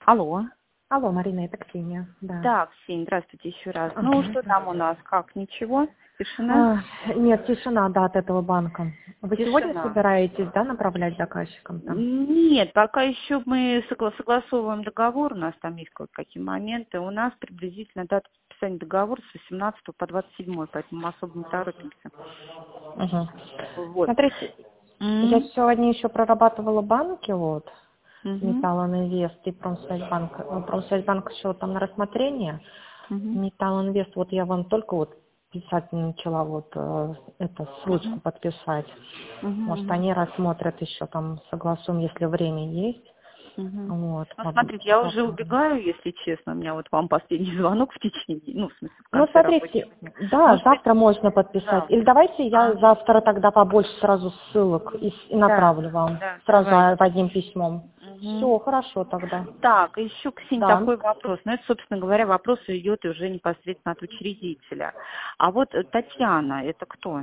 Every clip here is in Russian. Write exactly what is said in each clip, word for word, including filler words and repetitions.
Алло. Алло, Марина, это Ксения, да. Да, Ксения, здравствуйте еще раз. Ага. Ну, что там у нас? Как, ничего? Тишина? А, нет, тишина, да, от этого банка. Вы сегодня Тишина. собираетесь, да, направлять заказчикам там? Нет, пока еще мы согла- согласовываем договор, у нас там есть кое-какие моменты. У нас приблизительно дата подписания договора с восемнадцатого по двадцать седьмое, поэтому мы особо не торопимся. Угу. Вот. Смотрите, я М, сегодня еще прорабатывала банки, вот, мгм, Металлинвест и Промсвязьбанк. Э, Промсвязьбанк еще там на рассмотрение. мгм, Металлинвест, вот я вам только вот писать начала, вот, э, это, ссылочку мгм, подписать. мгм, Может, мгм, они рассмотрят еще там, согласуем, если время есть. мгм. Вот, Ну, поб- смотрите, я уже попробуем. убегаю, если честно. У меня вот вам последний звонок в течение, ну, в смысле, в Ну, конце смотрите, рабочего дня. да, Может быть, завтра можно подписать. Или завтра. давайте я А, завтра тогда побольше сразу ссылок и, с- и да, направлю вам да, сразу давайте. а- в одним письмом. Мгм. Все, хорошо тогда. Так, еще, Ксения, Да. такой вопрос. Ну, это, собственно говоря, вопрос идет уже непосредственно от учредителя. А вот э, Татьяна, это кто?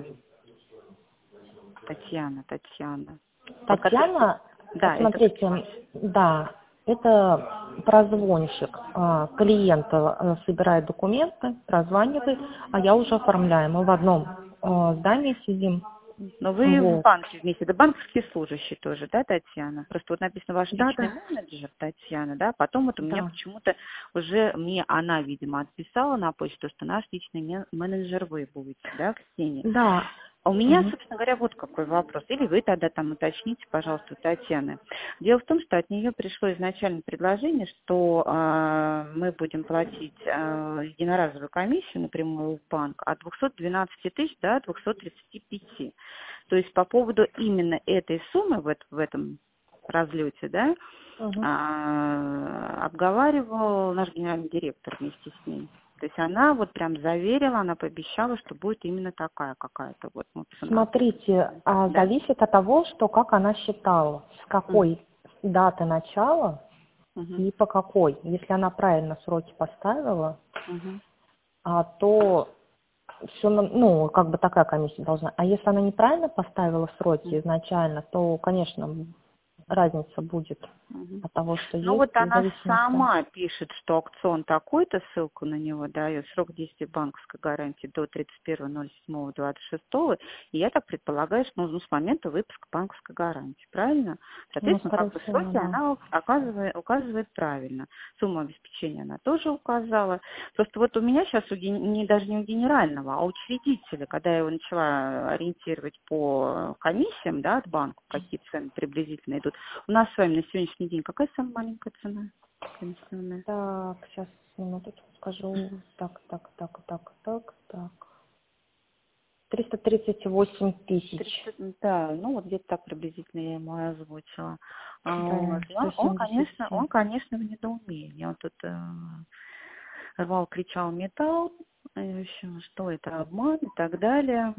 Татьяна, Татьяна. Вот который... Татьяна, Да, это кто? смотрите, да, это прозвонщик. А, Клиент э, собирает документы, прозванивает, а я уже оформляю. Мы в одном э, здании сидим. Но вы в Вот. банке вместе, это банковский служащий тоже, да, Татьяна? Просто вот написано ваш Да, личный да, менеджер, Татьяна, да, потом вот у меня да. почему-то уже, мне она, видимо, отписала на почту, что наш личный мен- менеджер вы будете, да, Ксения? Да. А у меня, Мгм. собственно говоря, вот какой вопрос. Или вы тогда там уточните, пожалуйста, у Татьяны. Дело в том, что от нее пришло изначально предложение, что э, мы будем платить э, единоразовую комиссию напрямую в банк от двухсот двенадцати тысяч до двухсот тридцати пяти. То есть по поводу именно этой суммы в, эт- в этом разлете, да, Мгм. а, обговаривал наш генеральный директор вместе с ней. То есть она вот прям заверила, она пообещала, что будет именно такая какая-то вот ну, цена. Смотрите, а Да? зависит от того, что как она считала, с Мгм. какой даты начала Мгм. и по какой. Если она правильно сроки поставила, Мгм. а, то все, ну, как бы такая комиссия должна. А если она неправильно поставила сроки изначально, то, конечно, разница будет Мгм. от того, что Ну есть, вот в она зависимости. сама пишет, что аукцион такой-то, ссылку на него дает, срок действия банковской гарантии до тридцать первого ноль седьмого двадцать шестого, и я так предполагаю, что ну, с момента выпуска банковской гарантии, правильно? Ну, Соответственно, скорее как бы всего, сроки да. она оказывает, указывает правильно. Сумму обеспечения она тоже указала. Просто вот у меня сейчас у, ген- не, даже не у генерального, а у учредителя, когда я его начала ориентировать по комиссиям, да, от банка, какие цены приблизительно идут, у нас с вами на сегодняшний день какая самая маленькая цена комиссионная? Так, сейчас минуточку скажу. Так, так, так, так, так, так. триста тридцать восемь тысяч. тридцать, да, ну вот где-то так приблизительно я ему и озвучила. А, вот. Да, И сто Он, он, семьдесят конечно, семь. он, конечно, в недоумении. Он тут э, рвал, кричал металл, э, в общем, что это обман и так далее.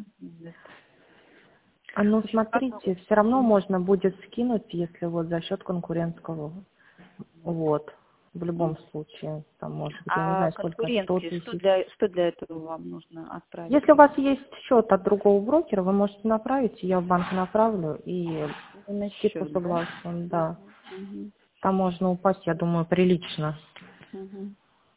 А ну В общем, как бы, смотрите, все равно можно будет скинуть, если вот за счет конкурентского. Вот. В любом случае, там может быть, я не а знаю, сколько, сто конкуренции, что тысяч. для, что для этого вам нужно отправить? Если у вас есть счет от другого брокера, вы можете направить, я в банк направлю и На скидку счет, да? согласен, да. Мгм. Там можно упасть, я думаю, прилично. Мгм.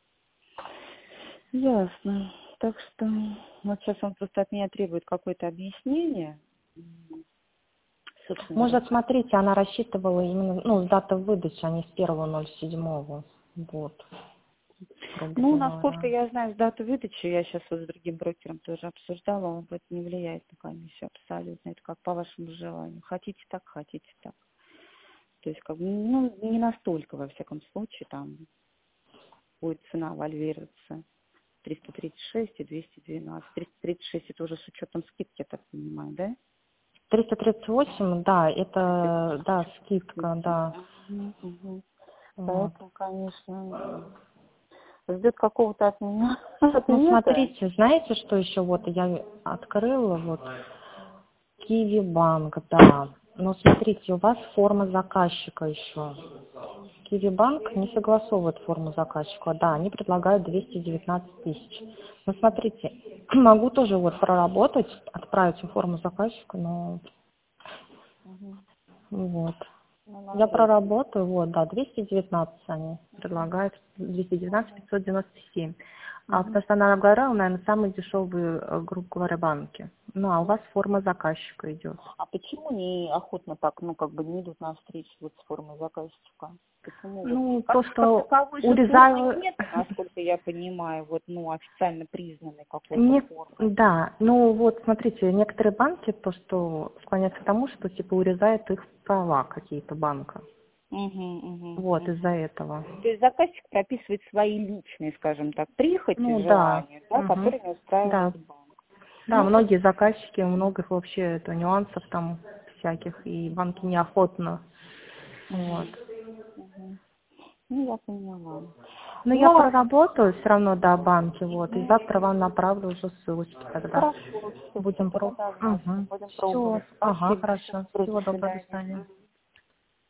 Ясно. Так что вот сейчас он просто от меня требует какое-то объяснение. М, Собственно говоря. Может, смотрите, она рассчитывала именно, ну, с даты выдачи, а не с первого ноль седьмого. Вот, грубо Ну, насколько говоря. я знаю, с даты выдачи, я сейчас вот с другим брокером тоже обсуждала, он говорит, не влияет на комиссию абсолютно. Это как по вашему желанию. Хотите так, хотите так. То есть, как бы, ну, не настолько, во всяком случае, там будет цена вальвироваться. триста тридцать шесть и двести двенадцать. триста тридцать шесть это уже с учетом скидки, я так понимаю, да? триста тридцать восемь, да, это, да, скидка, Скидки. да. Мгм, мгм. Вот. Поэтому, конечно, ждет какого-то от меня Ну, ответа. смотрите, знаете, что еще вот я открыла, вот, Киви Банк, да. Но смотрите, у вас форма заказчика еще. Киви Банк не согласовывает форму заказчика, да, они предлагают двести девятнадцать тысяч. Но смотрите, могу тоже вот проработать, отправить им форму заказчика, но Мгм. вот. Ну, Я надеюсь. проработаю, вот, да, двести девятнадцать они предлагают, двести девятнадцать пятьсот девяносто семь. А Мгм. потому что она говорила, наверное, самые дешевые, э, грубо говоря, банки. Ну, а у вас форма заказчика идет. А почему не охотно так, ну, как бы не идут на встречу вот с формой заказчика? Почему вот? Ну, Как, то, как что таковой же формы урезаю, нет, насколько я понимаю, вот, ну, официально признанной какой-то не, формы. да, ну вот смотрите, некоторые банки, то, что склоняются к тому, что типа урезают их права какие-то банка. Угу, угу, Вот, угу. из-за этого. То есть заказчик прописывает свои личные, скажем так, прихоти, Ну, да, желания, да, угу, которые не устраивают да. банк. Да, Ну, вот. многие заказчики, у многих вообще это нюансов там всяких, и банки неохотно. Вот. Угу, угу. Ну, я поняла. Но я Ладно, проработаю все равно до банки, вот, и ну, завтра вам направлю уже ссылочки тогда. хорошо, Будем супер, пробовать. однозначно, Угу. будем Все. пробовать. Ага, Спасибо, всего хорошо. доброго, Всего до доброго, до свидания. свидания.